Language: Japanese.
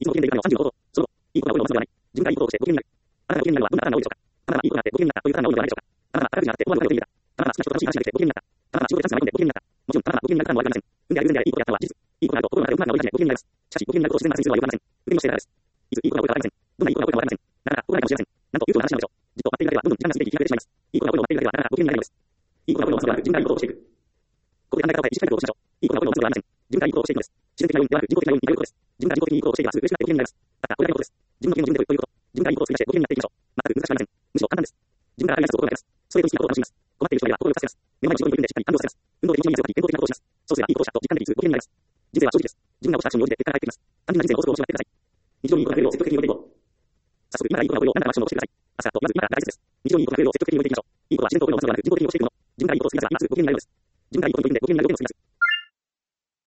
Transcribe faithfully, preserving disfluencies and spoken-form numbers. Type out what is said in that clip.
いつもご機嫌でいるためのさんじゅうの行動。その後、いいことが多いのはまずではない。自分がいいことをしてご機嫌になる。あなたがご機嫌になるのはどんなパターンが多いでしょうか。あなたがいいことがあってご機嫌になったというパターンが多いのではないでしょうか。あなたが宝くじが当たって思わぬお金を手に入れた。あなたが好きな人と楽しい話ができてご機嫌になった。あなたが仕事でチャンスが舞い込んでご機嫌になった。もちろん、あなたがご機嫌になるパターンも悪くありません。運であり運でありいいことやったのは事実。いいことがあると心の中で不満が多いためご機嫌になります。しかし、ご機嫌になることを自然なする必要はよくありません。運のしているからです。いついいことが起こるかわかりません。どんないいことが起こるかわかりません。なかなか起こらないかもしれません。なんというような話なのでしょう。じっと待っているだけではどんどん時間が過ぎていきが出てしまいます。いいことが起こるのを待っているだけではあなたがご機嫌になれないのです。いいことが起こるのはまずではなく自分がいいことをしていく。ここで考え方を変え、意識改革をしましょう。いいことが起こるのはまずではありません。自分がいいことをしていくのです。自分がいいことをしていくのです。自然的な要因である自己的な要因に頼ることです。自分が自己的にいいことをしていればすぐ嬉しくなってご機嫌になります。ただ、これだけのことです。自分の機嫌を自分で取るということ。自分がいいことを作り出してご機嫌になっていきましょう。全く難しくありません。むしろ簡単です。自分からありがとうと心がけます。それと好きなことを楽しみます。困っている人がいれば心を助けます。目の前に仕事に取り組んでしっかり感動させます。運動で気持ちいい水を吐き、健康的なことをします。そうすればいいことをしたと実感できつつご機嫌になります。人生は正直です。自分が起こしたアクションに応じて結果が返ってきます。単純な人生の法則を教えてください。日常にいいことが増えるよう積極的に動いていこう。早速、今からいいことが起こるようあなたのアクションをしてください。朝とまず今から大切です。日常にいいことが増えるよう積極的に動いていきましょう。いいことは自然と起こるのを待つのではなく、人工的に起こしていくもの。自分がいいことをするなら今すぐご機嫌になるのです。自分がいいことに取り組んでご機嫌になるように進みます。